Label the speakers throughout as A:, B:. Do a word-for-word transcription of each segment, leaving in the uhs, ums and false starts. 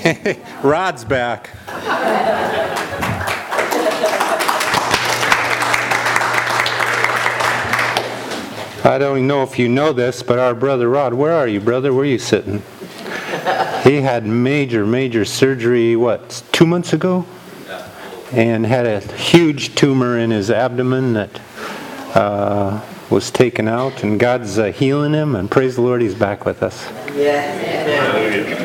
A: Rod's back. I don't even know if you know this, but our brother Rod, where are you, brother? Where are you sitting? He had major, major surgery, what, two months ago? And had a huge tumor in his abdomen that uh, was taken out, and God's uh, healing him, and praise the Lord, he's back with us.
B: Yes.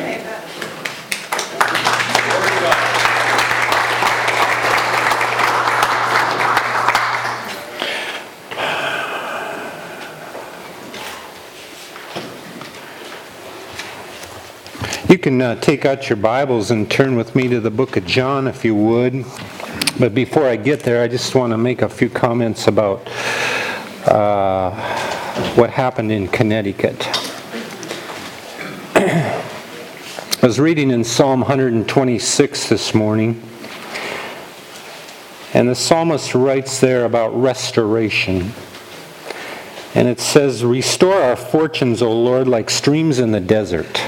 A: You can uh, take out your Bibles and turn with me to the book of John if you would. But before I get there, I just want to make a few comments about uh, what happened in Connecticut. I was reading in Psalm one twenty-six this morning, and the psalmist writes there about restoration. And it says, "Restore our fortunes, O Lord, like streams in the desert.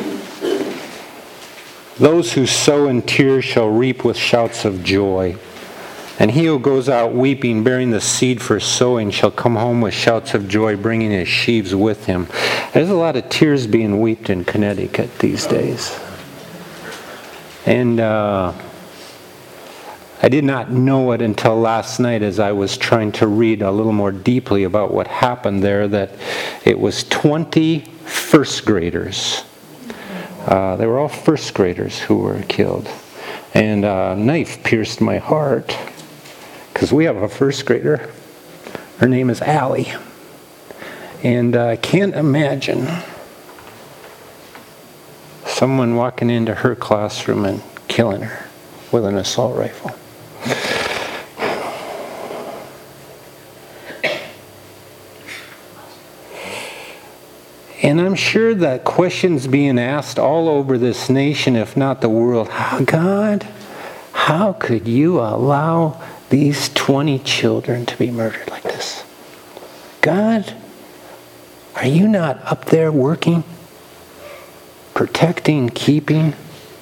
A: Those who sow in tears shall reap with shouts of joy. And he who goes out weeping, bearing the seed for sowing, shall come home with shouts of joy, bringing his sheaves with him." There's a lot of tears being wept in Connecticut these days. And uh, I did not know it until last night as I was trying to read a little more deeply about what happened there, that it was twenty first graders. Uh, they were all first graders who were killed. And a knife pierced my heart because we have a first grader. Her name is Allie. And uh, I can't imagine someone walking into her classroom and killing her with an assault rifle. And I'm sure that questions being asked all over this nation, if not the world, how, God, how could you allow these twenty children to be murdered like this? God, are you not up there working, protecting, keeping?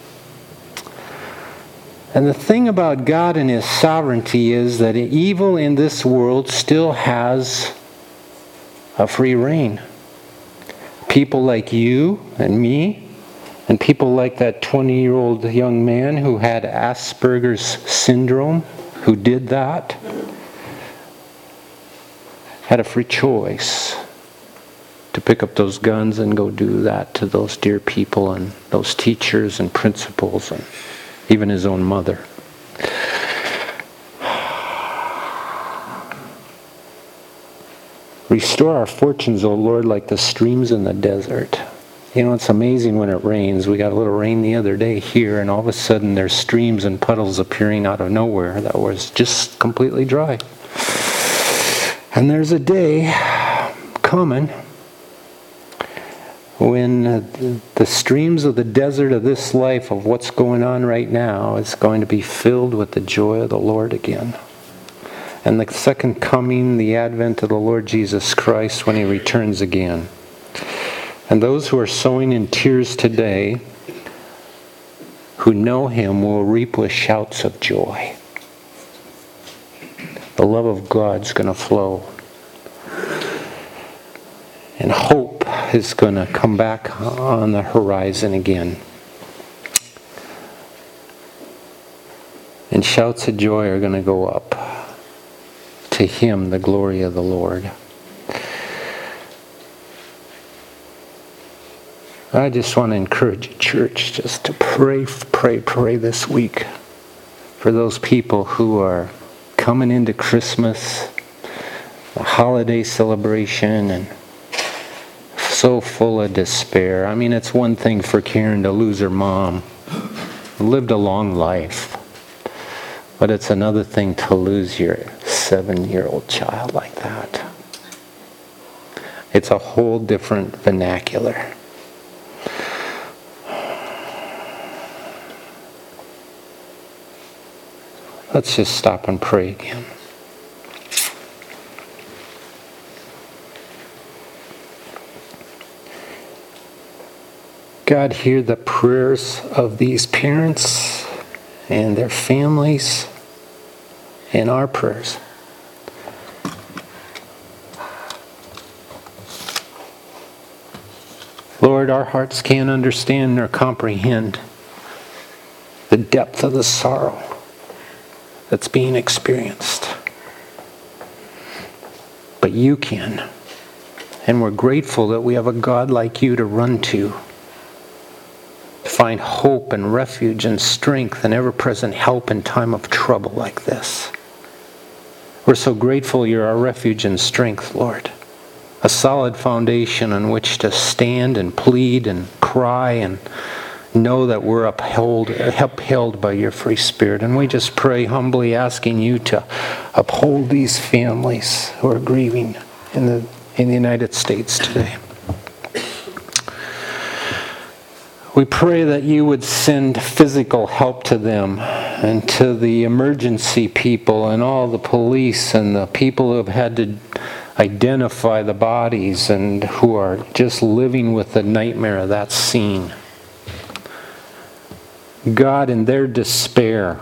A: And the thing about God and His sovereignty is that evil in this world still has a free reign. People like you and me, and people like that twenty-year-old young man who had Asperger's syndrome, who did that, had a free choice to pick up those guns and go do that to those dear people and those teachers and principals and even his own mother. Restore our fortunes, O Lord, like the streams in the desert. You know, it's amazing when it rains. We got a little rain the other day here, and all of a sudden there's streams and puddles appearing out of nowhere that was just completely dry. And there's a day coming when the streams of the desert of this life, of what's going on right now, is going to be filled with the joy of the Lord again. And the second coming, the advent of the Lord Jesus Christ when He returns again. And those who are sowing in tears today, who know Him, will reap with shouts of joy. The love of God's going to flow. And hope is going to come back on the horizon again. And shouts of joy are going to go up. To Him, the glory of the Lord. I just want to encourage you, church, just to pray, pray, pray this week for those people who are coming into Christmas, the holiday celebration, and so full of despair. I mean, it's one thing for Karen to lose her mom, lived a long life, but it's another thing to lose your seven-year-old child like that. It's a whole different vernacular. Let's just stop and pray again. God, hear the prayers of these parents and their families and our prayers. Lord, our hearts can't understand or comprehend the depth of the sorrow that's being experienced. But you can. And we're grateful that we have a God like you to run to, to find hope and refuge and strength and ever-present help in time of trouble like this. We're so grateful you're our refuge and strength, Lord. A solid foundation on which to stand and plead and cry and know that we're upheld, upheld by your free Spirit. And we just pray humbly, asking you to uphold these families who are grieving in the, in the United States today. We pray that you would send physical help to them and to the emergency people and all the police and the people who have had to identify the bodies and who are just living with the nightmare of that scene. God, in their despair,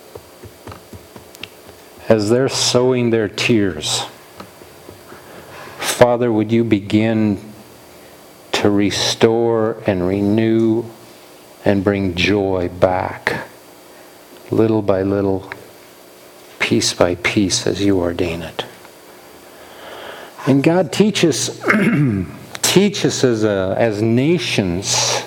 A: as they're sowing their tears, Father, would you begin to restore and renew and bring joy back, little by little, piece by piece, as you ordain it. And God, teach us, teach us as a, as nations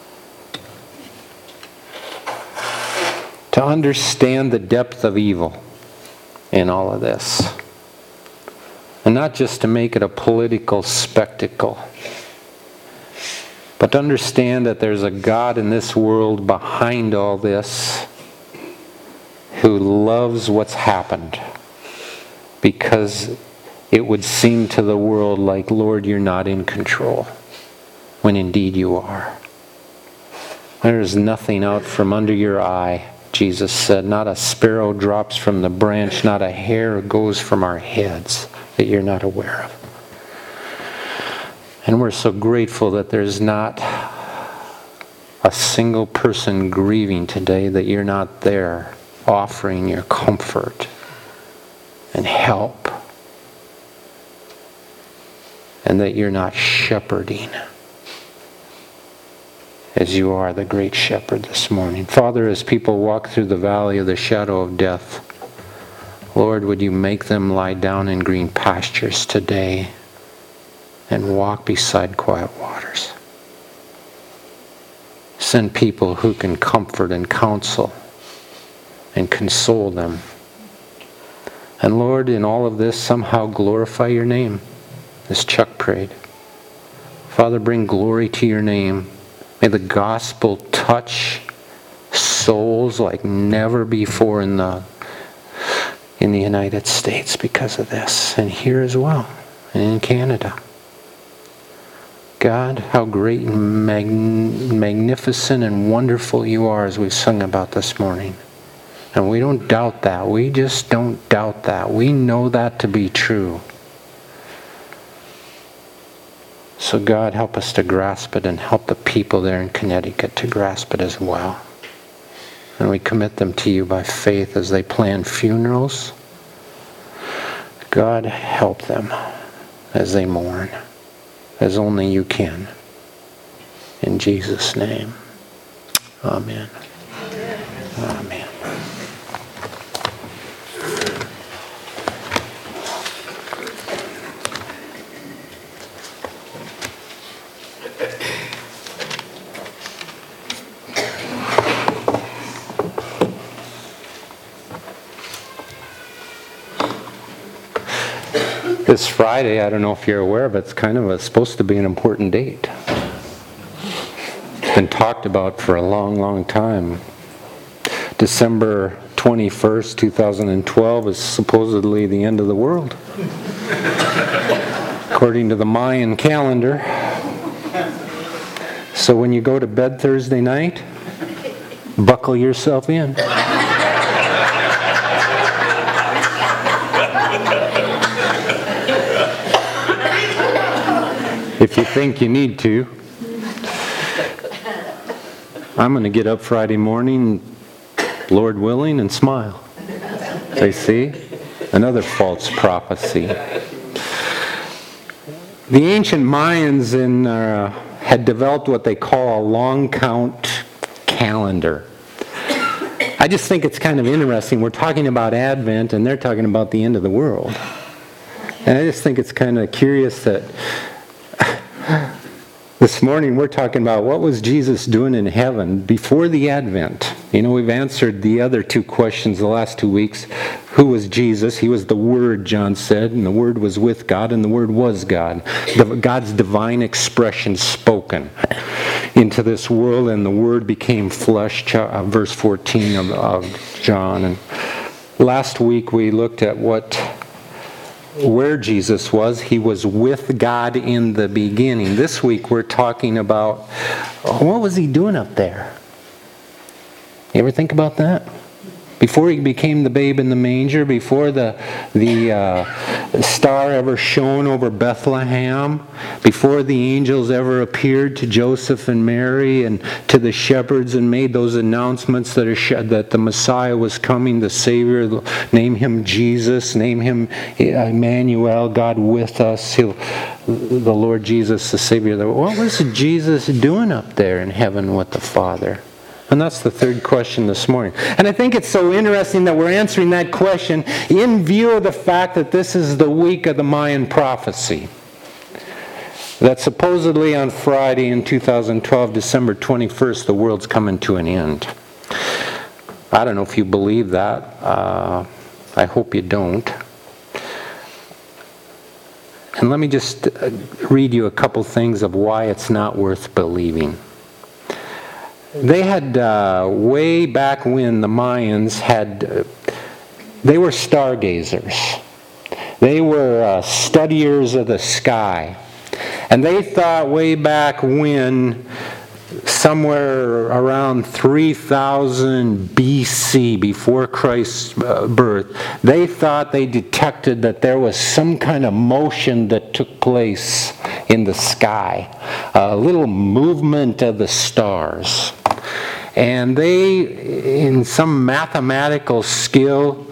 A: to understand the depth of evil in all of this. And not just to make it a political spectacle, but to understand that there's a God in this world behind all this who loves what's happened, because it would seem to the world like, Lord, you're not in control, when indeed you are. There is nothing out from under your eye, Jesus said. Not a sparrow drops from the branch, not a hair goes from our heads that you're not aware of. And we're so grateful that there's not a single person grieving today, that you're not there offering your comfort and help, and that you're not shepherding as you are the great shepherd this morning. Father, as people walk through the valley of the shadow of death, Lord, would you make them lie down in green pastures today and walk beside quiet waters. Send people who can comfort and counsel and console them. And Lord, in all of this, somehow glorify your name, as Chuck prayed. Father, bring glory to your name. May the gospel touch souls like never before in the in the United States because of this, and here as well, and in Canada. God, how great and mag- magnificent and wonderful you are, as we've sung about this morning. And we don't doubt that. We just don't doubt that. We know that to be true. So God, help us to grasp it, and help the people there in Connecticut to grasp it as well. And we commit them to you by faith as they plan funerals. God, help them as they mourn, as only you can. In Jesus' name, amen. Amen. This Friday, I don't know if you're aware of it, it's kind of a, supposed to be an important date. It's been talked about for a long, long time. December twenty-first, two thousand twelve is supposedly the end of the world, according to the Mayan calendar. So when you go to bed Thursday night, buckle yourself in. If you think you need to. I'm going to get up Friday morning, Lord willing, and smile. So you see? Another false prophecy. The ancient Mayans in, uh, had developed what they call a long count calendar. I just think it's kind of interesting. We're talking about Advent, and they're talking about the end of the world. And I just think it's kind of curious that this morning we're talking about what was Jesus doing in heaven before the Advent. You know, we've answered the other two questions the last two weeks. Who was Jesus? He was the Word, John said, and the Word was with God, and the Word was God. The, God's divine expression spoken into this world, and the Word became flesh, uh, verse fourteen of, of John. And last week we looked at what where Jesus was. He was with God in the beginning. This week we're talking about what was he doing up there? You ever think about that? Before he became the babe in the manger, before the the uh, star ever shone over Bethlehem, before the angels ever appeared to Joseph and Mary and to the shepherds and made those announcements that are that the Messiah was coming, the Savior, name him Jesus, name him Emmanuel, God with us, He'll, the Lord Jesus, the Savior. What was Jesus doing up there in heaven with the Father? And that's the third question this morning. And I think it's so interesting that we're answering that question in view of the fact that this is the week of the Mayan prophecy. That supposedly on Friday in two thousand twelve, December twenty-first, the world's coming to an end. I don't know if you believe that. Uh, I hope you don't. And let me just read you a couple things of why it's not worth believing. They had, uh, way back when the Mayans had, uh, they were stargazers. They were uh, studiers of the sky. And they thought way back when, somewhere around three thousand B C, before Christ's uh, birth, they thought they detected that there was some kind of motion that took place in the sky. A little movement of the stars. And they, in some mathematical skill,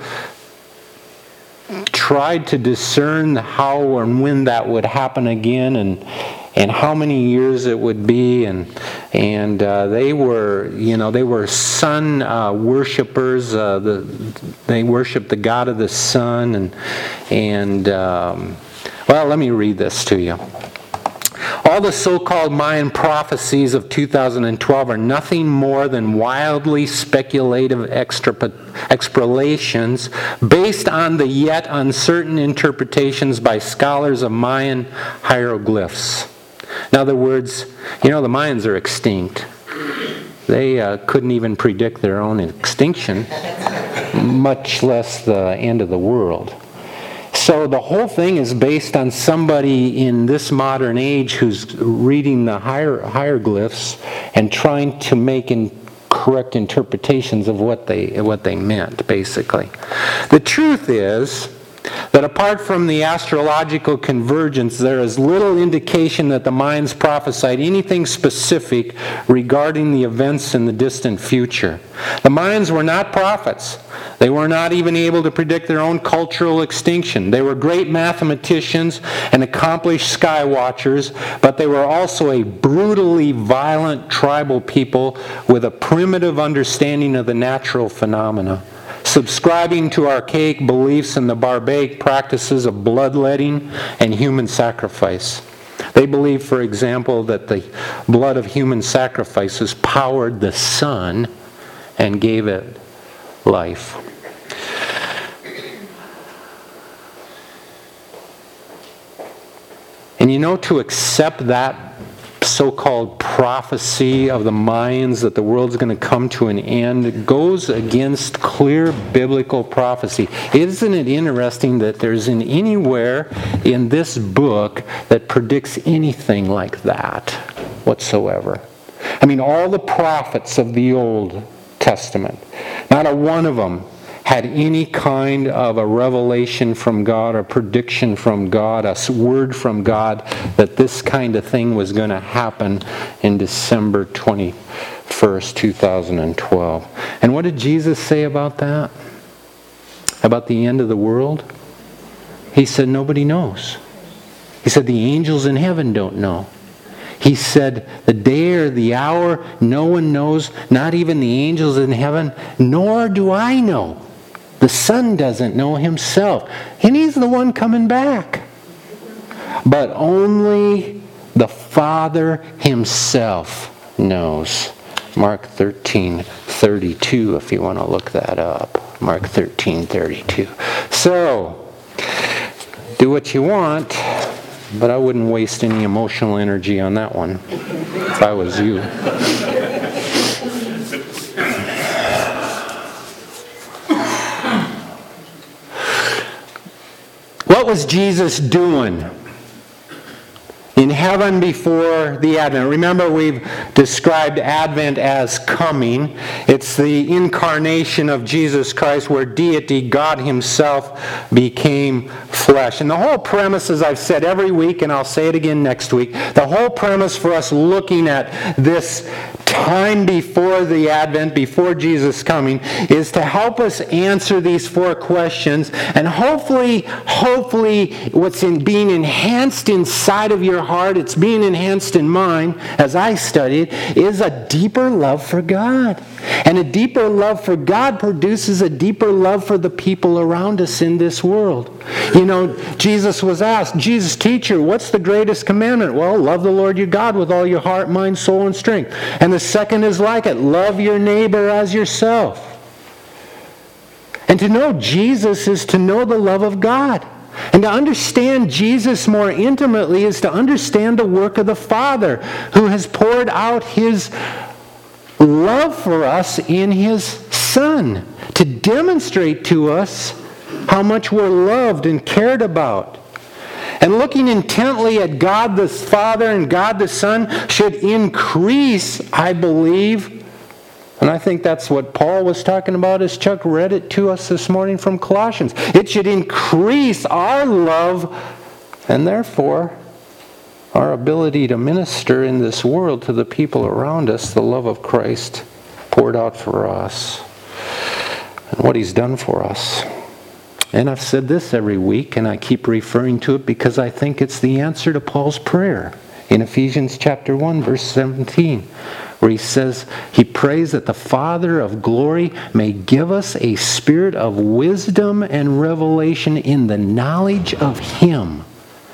A: tried to discern how and when that would happen again, and and how many years it would be, and and uh, they were, you know, they were sun uh, worshippers. Uh, the they worshipped the god of the sun, and and um, well, let me read this to you. All the so-called Mayan prophecies of two thousand twelve are nothing more than wildly speculative extrapolations based on the yet uncertain interpretations by scholars of Mayan hieroglyphs. In other words, you know, the Mayans are extinct. They uh, couldn't even predict their own extinction, much less the end of the world. So the whole thing is based on somebody in this modern age who's reading the hier- hieroglyphs and trying to make in correct interpretations of what they what they meant, basically. The truth is that apart from the astrological convergence, there is little indication that the Mayans prophesied anything specific regarding the events in the distant future. The Mayans were not prophets. They were not even able to predict their own cultural extinction. They were great mathematicians and accomplished sky watchers, but they were also a brutally violent tribal people with a primitive understanding of the natural phenomena, subscribing to archaic beliefs and the barbaric practices of bloodletting and human sacrifice. They believed, for example, that the blood of human sacrifices powered the sun and gave it life. And you know, to accept that so-called prophecy of the Mayans that the world's going to come to an end goes against clear biblical prophecy. Isn't it interesting that there isn't anywhere in this book that predicts anything like that whatsoever? I mean, all the prophets of the Old Testament, not a one of them had any kind of a revelation from God, a prediction from God, a word from God that this kind of thing was going to happen in December twenty-first, two thousand twelve. And what did Jesus say about that? About the end of the world? He said, nobody knows. He said, the angels in heaven don't know. He said, the day or the hour, no one knows, not even the angels in heaven, nor do I know. The Son doesn't know himself. And he's the one coming back. But only the Father himself knows. Mark thirteen thirty-two, if you want to look that up. Mark thirteen thirty-two. So, do what you want, but I wouldn't waste any emotional energy on that one if I was you. What was Jesus doing in heaven before the Advent? Remember, we've described Advent as coming. It's the incarnation of Jesus Christ, where deity, God himself, became flesh. And the whole premise, as I've said every week, and I'll say it again next week, the whole premise for us looking at this time before the Advent, before Jesus' coming, is to help us answer these four questions, and hopefully, hopefully, what's in being enhanced inside of your heart, it's being enhanced in mine, as I study it, is a deeper love for God. And a deeper love for God produces a deeper love for the people around us in this world. You know, Jesus was asked, Jesus, teacher, what's the greatest commandment? Well, love the Lord your God with all your heart, mind, soul, and strength. And the second is like it, love your neighbor as yourself. And to know Jesus is to know the love of God. And to understand Jesus more intimately is to understand the work of the Father, who has poured out his love for us in his Son, to demonstrate to us how much we're loved and cared about. And looking intently at God the Father and God the Son should increase, I believe, and I think that's what Paul was talking about as Chuck read it to us this morning from Colossians. It should increase our love and therefore our ability to minister in this world to the people around us, the love of Christ poured out for us and what he's done for us. And I've said this every week, and I keep referring to it because I think it's the answer to Paul's prayer in Ephesians chapter one, verse seventeen, where he says, he prays that the Father of glory may give us a spirit of wisdom and revelation in the knowledge of him.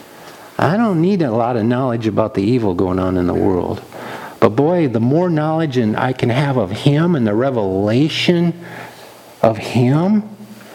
A: I don't need a lot of knowledge about the evil going on in the world. But boy, the more knowledge and I can have of him and the revelation of him,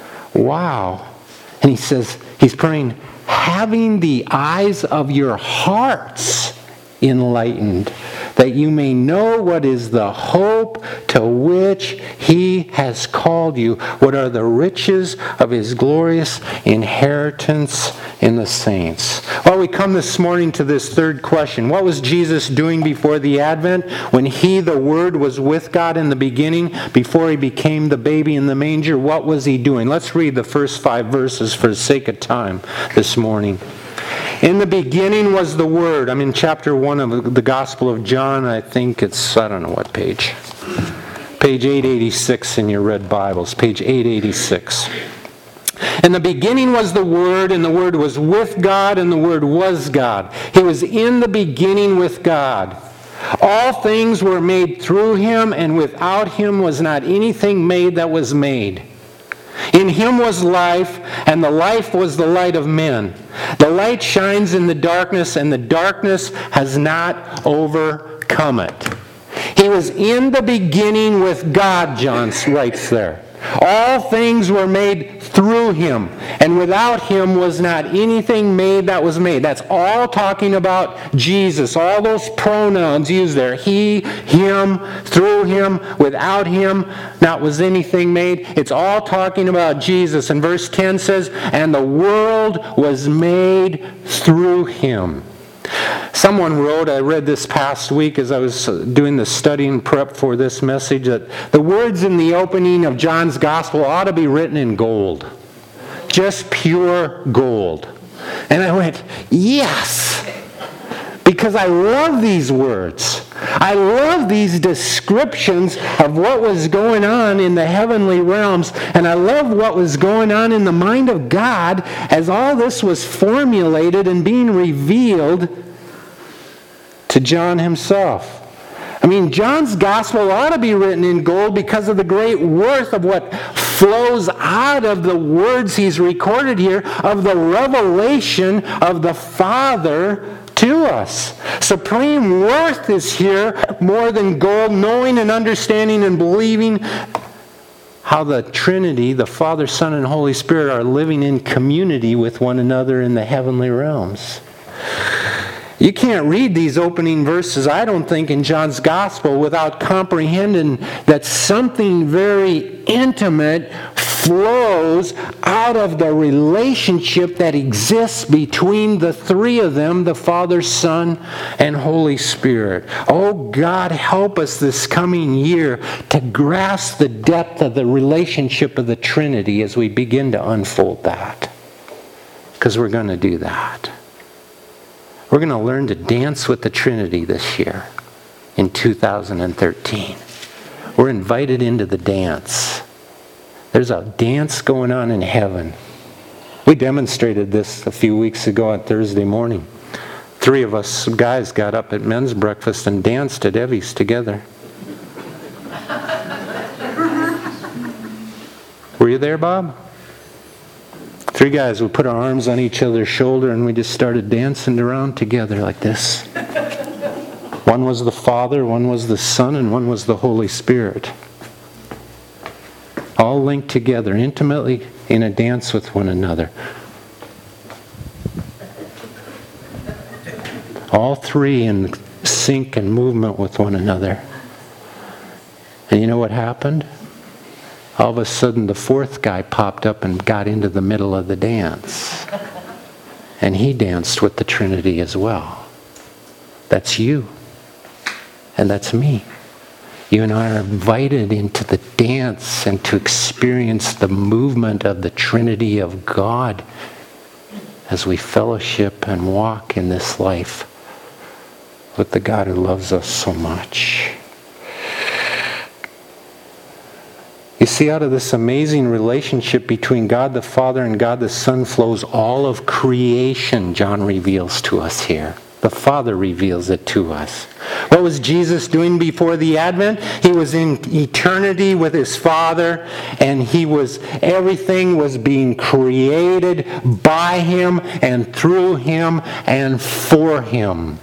A: wow. And he says, he's praying, having the eyes of your hearts enlightened, that you may know what is the hope to which he has called you, what are the riches of his glorious inheritance in the saints. Well, we come this morning to this third question. What was Jesus doing before the Advent? When he, the Word, was with God in the beginning, before he became the baby in the manger, what was he doing? Let's read the first five verses for the sake of time this morning. In the beginning was the Word. I'm in chapter one of the Gospel of John. I think it's, I don't know what page. Page eight eighty-six in your red Bibles. Page eight eighty-six. In the beginning was the Word, and the Word was with God, and the Word was God. He was in the beginning with God. All things were made through him, and without him was not anything made that was made. In him was life, and the life was the light of men. The light shines in the darkness, and the darkness has not overcome it. He was in the beginning with God, John writes there. All things were made through him, and without him was not anything made that was made. That's all talking about Jesus. All those pronouns used there. He, him, through him, without him, not was anything made. It's all talking about Jesus. And verse ten says, and the world was made through him. Someone wrote, I read this past week as I was doing the studying prep for this message, that the words in the opening of John's Gospel ought to be written in gold. Just pure gold. And I went, yes! Because I love these words. I love these descriptions of what was going on in the heavenly realms. And I love what was going on in the mind of God as all this was formulated and being revealed to John himself. I mean, John's gospel ought to be written in gold because of the great worth of what flows out of the words he's recorded here, of the revelation of the Father to us. Supreme worth is here more than gold, knowing and understanding and believing how the Trinity, the Father, Son, and Holy Spirit, are living in community with one another in the heavenly realms. You can't read these opening verses, I don't think, in John's Gospel without comprehending that something very intimate flows out of the relationship that exists between the three of them, the Father, Son, and Holy Spirit. Oh God, help us this coming year to grasp the depth of the relationship of the Trinity as we begin to unfold that. Because we're going to do that. We're going to learn to dance with the Trinity this year in two thousand thirteen. We're invited into the dance. There's a dance going on in heaven. We demonstrated this a few weeks ago on Thursday morning. Three of us guys got up at men's breakfast and danced at Evie's together. Were you there, Bob? Three guys, we put our arms on each other's shoulder and we just started dancing around together like this. One was the Father, one was the Son, and one was the Holy Spirit. All linked together intimately in a dance with one another. All three in sync and movement with one another. And you know what happened? All of a sudden the fourth guy popped up and got into the middle of the dance. And he danced with the Trinity as well. That's you. And that's me. You and I are invited into the dance and to experience the movement of the Trinity of God as we fellowship and walk in this life with the God who loves us so much. You see, out of this amazing relationship between God the Father and God the Son flows all of creation, John reveals to us here. The Father reveals it to us. What was Jesus doing before the Advent? He was in eternity with his Father, and he was everything was being created by him and through him and for him.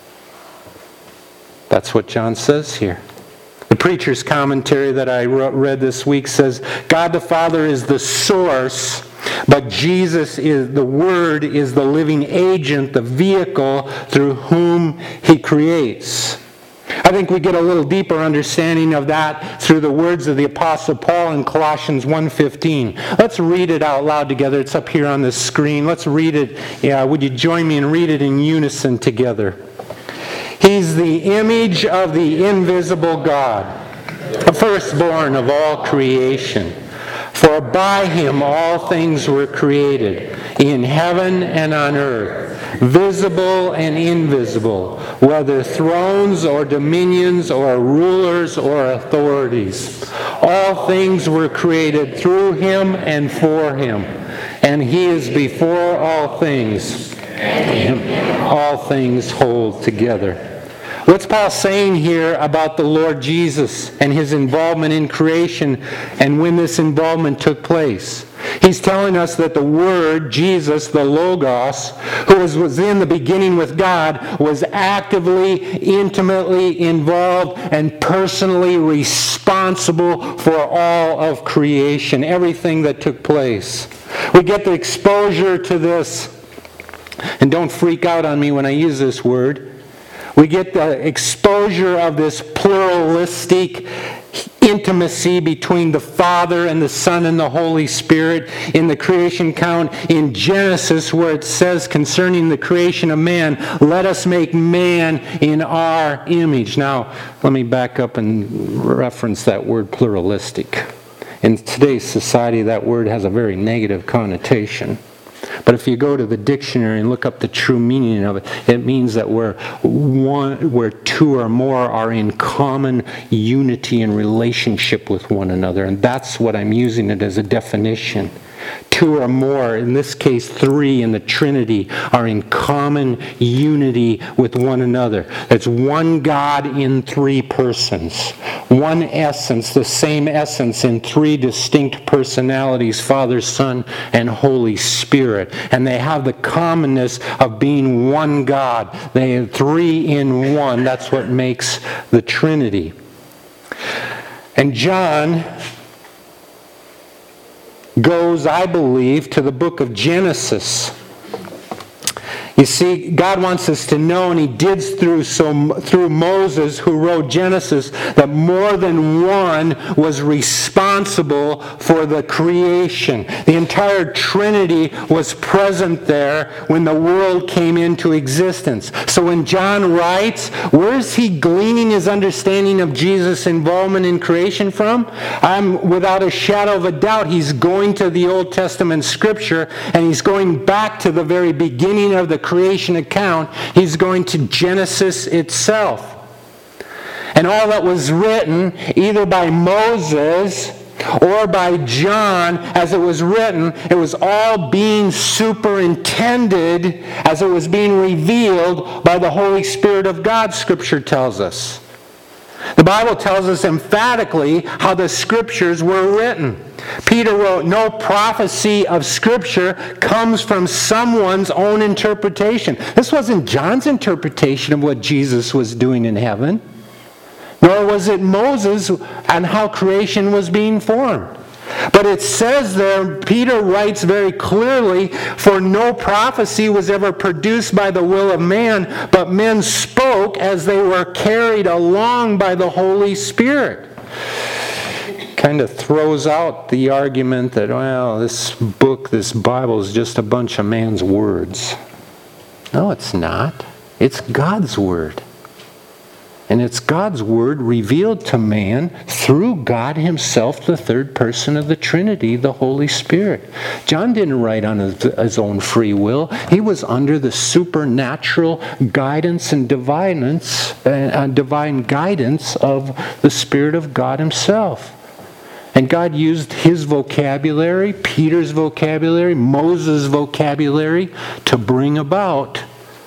A: That's what John says here. The preacher's commentary that I read this week says, God the Father is the source, but Jesus is the Word, is the living agent, the vehicle through whom he creates. I think we get a little deeper understanding of that through the words of the Apostle Paul in Colossians one fifteen. Let's read it out loud together. It's up here on the screen. Let's read it. Yeah, would you join me and read it in unison together? He's the image of the invisible God, the firstborn of all creation. For by him all things were created, in heaven and on earth, visible and invisible, whether thrones or dominions or rulers or authorities. All things were created through him and for him, and he is before all things, and in him all things hold together. What's Paul saying here about the Lord Jesus and his involvement in creation and when this involvement took place? He's telling us that the Word, Jesus, the Logos, who was, was in the beginning with God, was actively, intimately involved and personally responsible for all of creation, everything that took place. We get the exposure to this, and don't freak out on me when I use this word. We get the exposure of this pluralistic intimacy between the Father and the Son and the Holy Spirit in the creation account in Genesis, where it says concerning the creation of man, let us make man in our image. Now, let me back up and reference that word pluralistic. In today's society, that word has a very negative connotation. But if you go to the dictionary and look up the true meaning of it, it means that where one, where two or more are in common unity and relationship with one another. And that's what I'm using it as a definition. Two or more, in this case three in the Trinity, are in common unity with one another. That's one God in three persons. One essence, the same essence in three distinct personalities, Father, Son, and Holy Spirit. And they have the commonness of being one God. They are three in one. That's what makes the Trinity. And John goes, I believe, to the book of Genesis. You see, God wants us to know, and He did through so through Moses, who wrote Genesis, that more than one was responsible for the creation. The entire Trinity was present there when the world came into existence. So when John writes, where is he gleaning his understanding of Jesus' involvement in creation from? I'm without a shadow of a doubt, he's going to the Old Testament Scripture, and he's going back to the very beginning of the creation account. He's going to Genesis itself. And all that was written, either by Moses or by John, as it was written, it was all being superintended as it was being revealed by the Holy Spirit of God, Scripture tells us. The Bible tells us emphatically how the Scriptures were written. Peter wrote, no prophecy of Scripture comes from someone's own interpretation. This wasn't John's interpretation of what Jesus was doing in heaven, nor was it Moses and how creation was being formed. But it says there, Peter writes very clearly, for no prophecy was ever produced by the will of man, but men spoke as they were carried along by the Holy Spirit. Kind of throws out the argument that, well, this book, this Bible is just a bunch of man's words. No, it's not. It's God's Word. And it's God's Word revealed to man through God Himself, the third person of the Trinity, the Holy Spirit. John didn't write on his, his own free will. He was under the supernatural guidance and divinance, uh, divine guidance of the Spirit of God Himself. And God used His vocabulary, Peter's vocabulary, Moses' vocabulary to bring about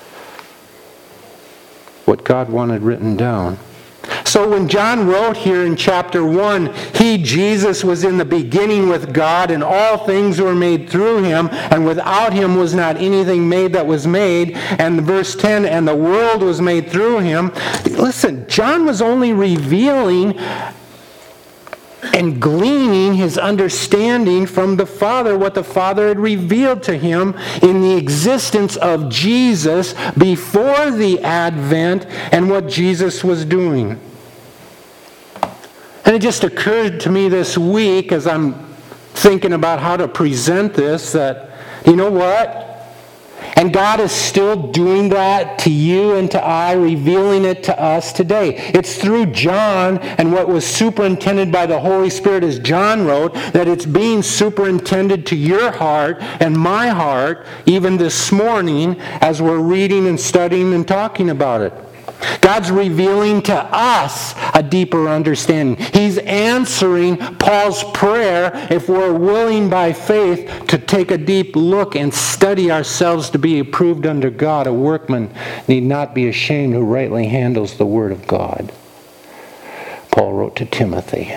A: what God wanted written down. So when John wrote here in chapter one, He, Jesus, was in the beginning with God, and all things were made through Him, and without Him was not anything made that was made. And verse ten, and the world was made through Him. Listen, John was only revealing and gleaning his understanding from the Father, what the Father had revealed to him in the existence of Jesus before the Advent and what Jesus was doing. And it just occurred to me this week as I'm thinking about how to present this that, you know what? And God is still doing that to you and to I, revealing it to us today. It's through John and what was superintended by the Holy Spirit, as John wrote, that it's being superintended to your heart and my heart even this morning as we're reading and studying and talking about it. God's revealing to us a deeper understanding. He's answering Paul's prayer if we're willing by faith to take a deep look and study ourselves to be approved under God. A workman need not be ashamed who rightly handles the word of God. Paul wrote to Timothy.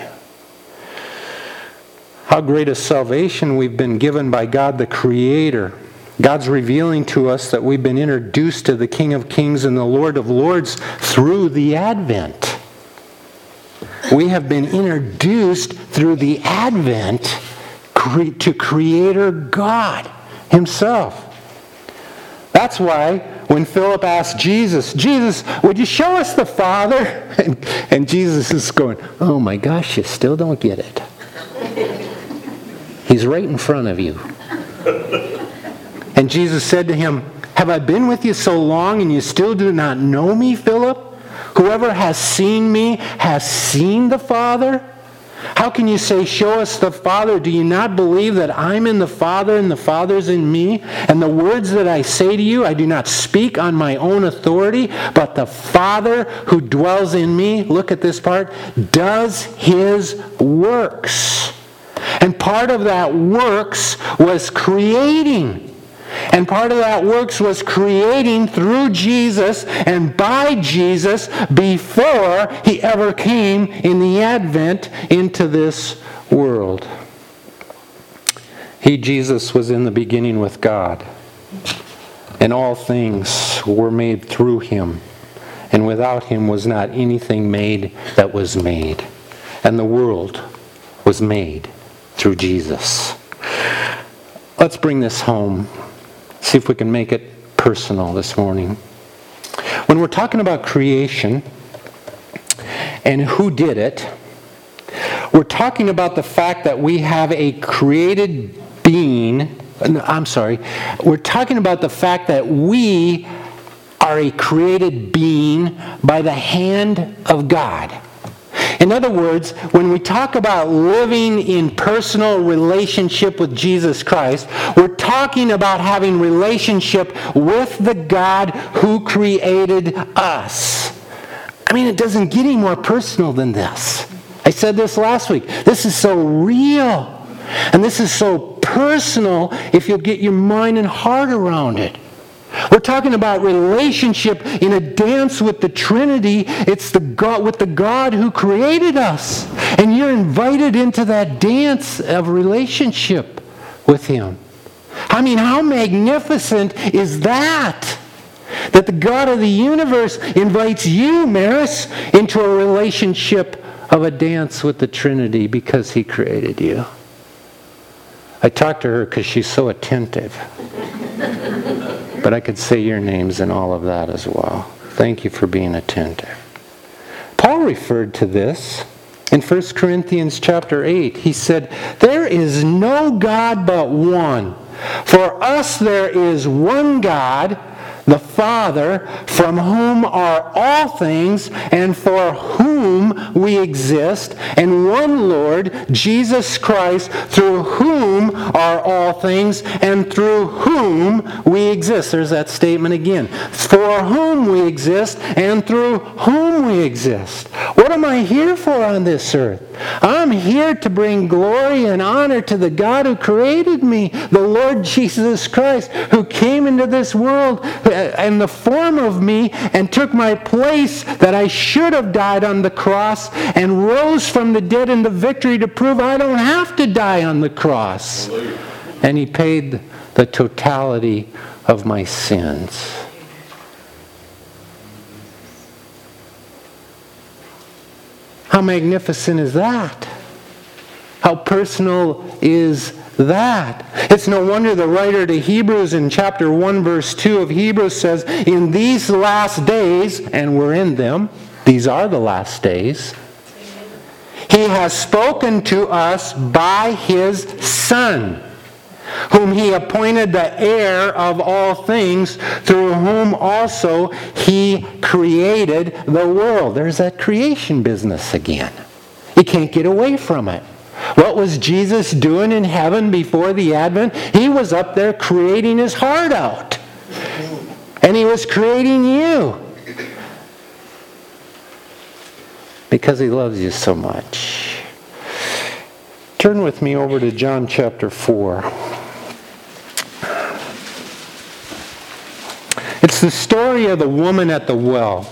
A: How great a salvation we've been given by God the Creator. God's revealing to us that we've been introduced to the King of Kings and the Lord of Lords through the Advent. We have been introduced through the Advent to Creator God Himself. That's why when Philip asked Jesus, Jesus, would you show us the Father? And, and Jesus is going, oh my gosh, you still don't get it. He's right in front of you. And Jesus said to him, have I been with you so long and you still do not know me, Philip? Whoever has seen me has seen the Father. How can you say, show us the Father? Do you not believe that I'm in the Father and the Father's in me? And the words that I say to you, I do not speak on my own authority, but the Father who dwells in me, look at this part, does his works. And part of that works was creating. And part of that works was creating through Jesus and by Jesus before he ever came in the advent into this world. He, Jesus, was in the beginning with God. And all things were made through him. And without him was not anything made that was made. And the world was made through Jesus. Let's bring this home. See if we can make it personal this morning. When we're talking about creation and who did it, we're talking about the fact that we have a created being. I'm sorry. We're talking about the fact that we are a created being by the hand of God. In other words, when we talk about living in personal relationship with Jesus Christ, we're talking about having relationship with the God who created us. I mean, it doesn't get any more personal than this. I said this last week. This is so real. And this is so personal if you'll get your mind and heart around it. We're talking about relationship in a dance with the Trinity. It's the God, with the God who created us. And you're invited into that dance of relationship with him. I mean, how magnificent is that? That the God of the universe invites you, Maris, into a relationship of a dance with the Trinity because he created you. I talked to her because she's so attentive. But I could say your names and all of that as well. Thank you for being attentive. Paul referred to this in First Corinthians chapter eight. He said, there is no God but one. For us there is one God, the Father, from whom are all things and for whom we exist, and one Lord, Jesus Christ, through whom are all things and through whom we exist. There's that statement again. For whom we exist and through whom we exist. What am I here for on this earth? I'm here to bring glory and honor to the God who created me, the Lord Jesus Christ, who came into this world in the form of me and took my place that I should have died on the cross and rose from the dead into victory to prove I don't have to die on the cross. And he paid the totality of my sins. How magnificent is that? How personal is that? It's no wonder the writer to Hebrews in chapter one verse two of Hebrews says, in these last days, and we're in them, these are the last days, he has spoken to us by his Son, whom he appointed the heir of all things, through whom also he created the world. There's that creation business again. You can't get away from it. What was Jesus doing in heaven before the Advent? He was up there creating his heart out. And he was creating you. Because he loves you so much. Turn with me over to John chapter four. It's the story of the woman at the well.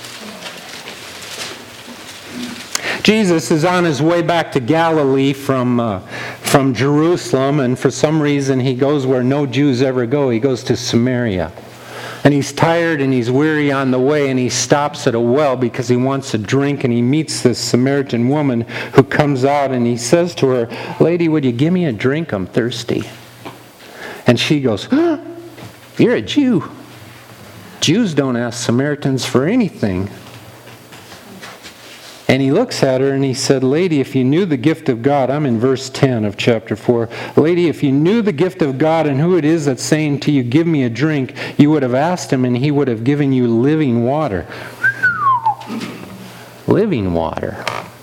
A: Jesus is on his way back to Galilee from, uh, from Jerusalem, and for some reason he goes where no Jews ever go. He goes to Samaria. And he's tired and he's weary on the way, and he stops at a well because he wants a drink, and he meets this Samaritan woman who comes out, and he says to her, "Lady, would you give me a drink? I'm thirsty." And she goes, "Huh? You're a Jew. Jews don't ask Samaritans for anything. And he looks at her and he said, lady, if you knew the gift of God, I'm in verse ten of chapter four. Lady, if you knew the gift of God and who it is that's saying to you, give me a drink, you would have asked him and he would have given you living water. Living water.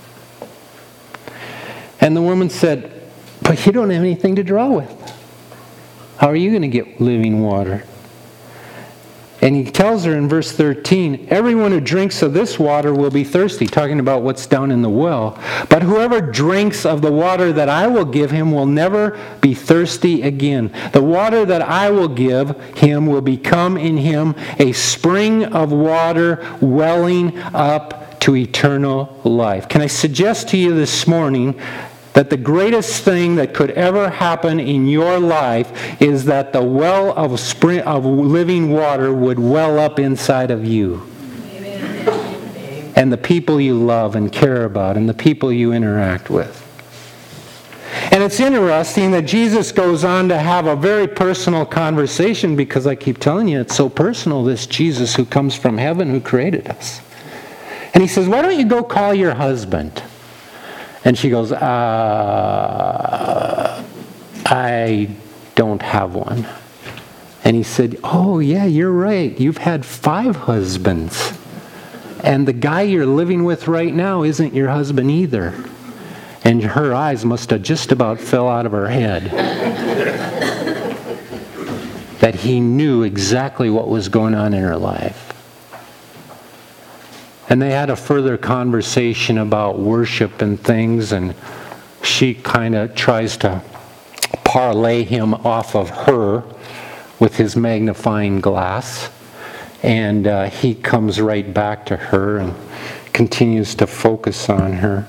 A: And the woman said, but you don't have anything to draw with. How are you going to get living water? And he tells her in verse thirteen, everyone who drinks of this water will be thirsty, talking about what's down in the well. But whoever drinks of the water that I will give him will never be thirsty again. The water that I will give him will become in him a spring of water welling up to eternal life. Can I suggest to you this morning that the greatest thing that could ever happen in your life is that the well of spring of living water would well up inside of you. Amen. And the people you love and care about and the people you interact with. And it's interesting that Jesus goes on to have a very personal conversation, because I keep telling you, it's so personal, this Jesus who comes from heaven who created us. And he says, why don't you go call your husband? And she goes, uh, I don't have one. And he said, oh yeah, you're right. You've had five husbands. And the guy you're living with right now isn't your husband either. And her eyes must have just about fell out of her head. That he knew exactly what was going on in her life. And they had a further conversation about worship and things, and she kind of tries to parlay him off of her with his magnifying glass. And uh, he comes right back to her and continues to focus on her.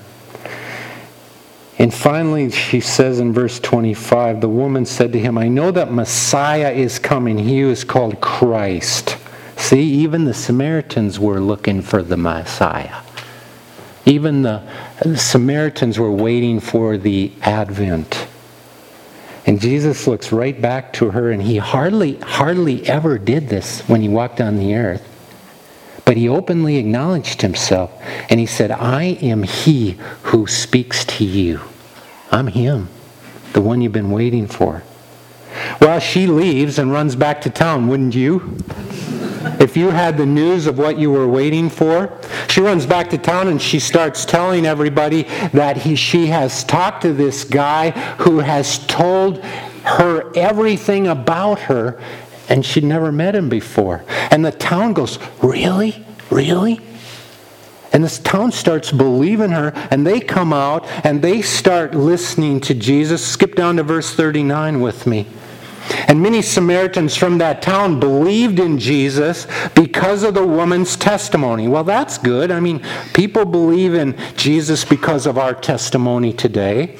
A: And finally, she says in verse twenty-five, the woman said to him, I know that Messiah is coming. He who is called Christ. See, even the Samaritans were looking for the Messiah. Even the Samaritans were waiting for the Advent. And Jesus looks right back to her, and he hardly, hardly ever did this when he walked on the earth. But he openly acknowledged himself, and he said, I am he who speaks to you. I'm him, the one you've been waiting for. Well, she leaves and runs back to town, wouldn't you? If you had the news of what you were waiting for, she runs back to town and she starts telling everybody that he, she has talked to this guy who has told her everything about her, and she'd never met him before. And the town goes, really? Really? And this town starts believing her, and they come out and they start listening to Jesus. Skip down to verse thirty-nine with me. And many Samaritans from that town believed in Jesus because of the woman's testimony. Well, that's good. I mean, people believe in Jesus because of our testimony today.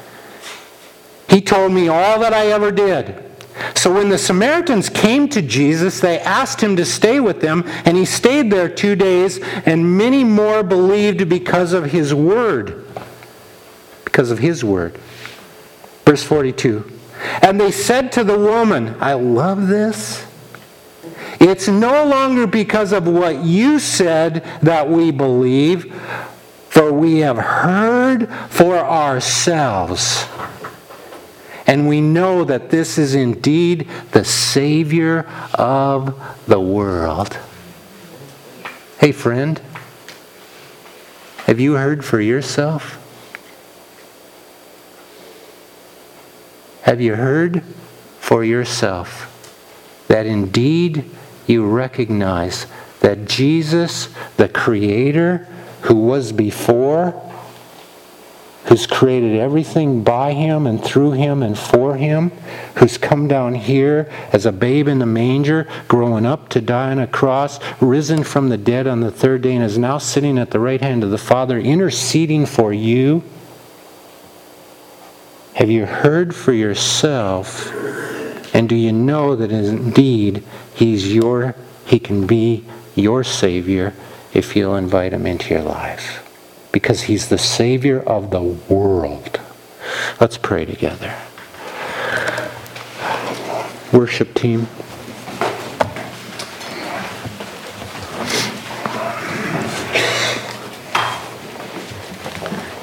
A: He told me all that I ever did. So when the Samaritans came to Jesus, they asked him to stay with them, and he stayed there two days, and many more believed because of his word. Because of his word. Verse forty-two. And they said to the woman, I love this. It's no longer because of what you said that we believe, for we have heard for ourselves. And we know that this is indeed the Savior of the world. Hey friend, have you heard for yourself? Have you heard for yourself that indeed you recognize that Jesus, the Creator, who was before, who's created everything by Him and through Him and for Him, who's come down here as a babe in the manger, growing up to die on a cross, risen from the dead on the third day, and is now sitting at the right hand of the Father, interceding for you? Have you heard for yourself, and do you know that indeed He's your, He can be your Savior if you'll invite Him into your life? Because He's the Savior of the world. Let's pray together. Worship team.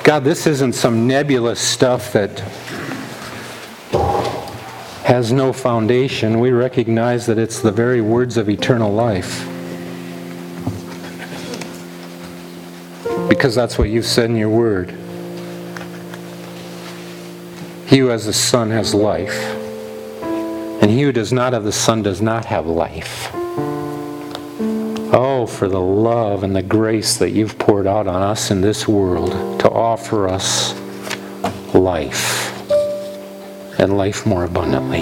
A: God, this isn't some nebulous stuff that has no foundation. We recognize that it's the very words of eternal life. Because that's what you've said in your word. He who has the Son has life. And he who does not have the Son does not have life. Oh, for the love and the grace that you've poured out on us in this world to offer us life, and life more abundantly.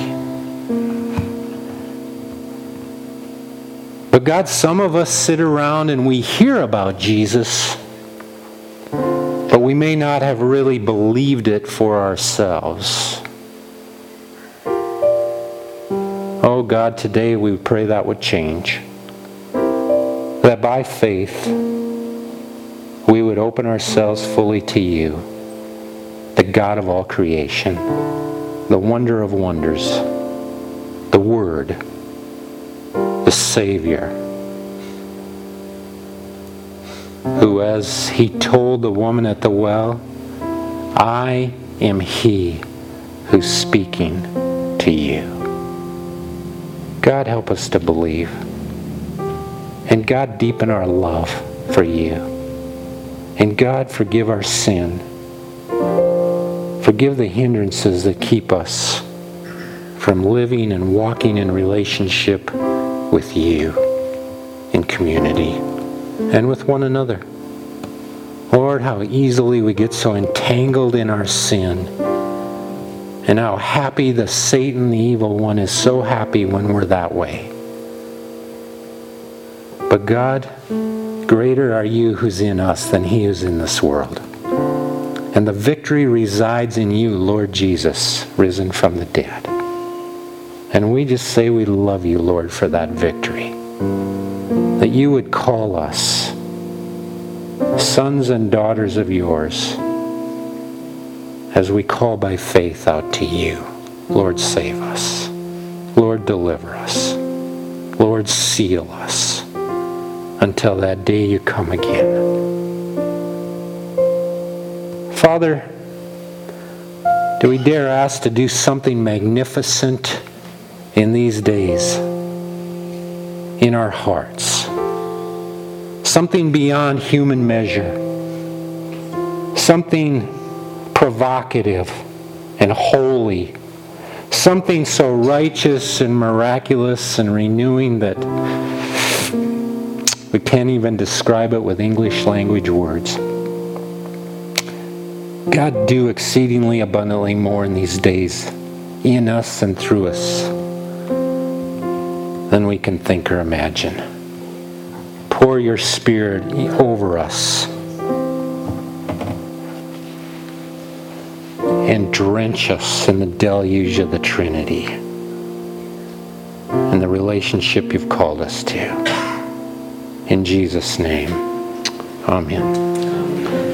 A: But God, some of us sit around and we hear about Jesus, but we may not have really believed it for ourselves. Oh God, today we pray that would change. That by faith, we would open ourselves fully to you, the God of all creation, the wonder of wonders, the Word, the Savior, who, as he told the woman at the well, I am he who's speaking to you. God, help us to believe. And God, deepen our love for you. And God, forgive our sin. Forgive the hindrances that keep us from living and walking in relationship with you in community and with one another. Lord, how easily we get so entangled in our sin. And how happy the Satan, the evil one, is so happy when we're that way. But God, greater are you who's in us than he who's in this world. And the victory resides in you, Lord Jesus, risen from the dead. And we just say we love you, Lord, for that victory. That you would call us sons and daughters of yours as we call by faith out to you. Lord, save us. Lord, deliver us. Lord, seal us until that day you come again. Father, do we dare ask to do something magnificent in these days in our hearts? Something beyond human measure. Something provocative and holy. Something so righteous and miraculous and renewing that we can't even describe it with English language words. God, do exceedingly abundantly more in these days, in us and through us, than we can think or imagine. Pour your Spirit over us and drench us in the deluge of the Trinity and the relationship you've called us to. In Jesus' name, amen.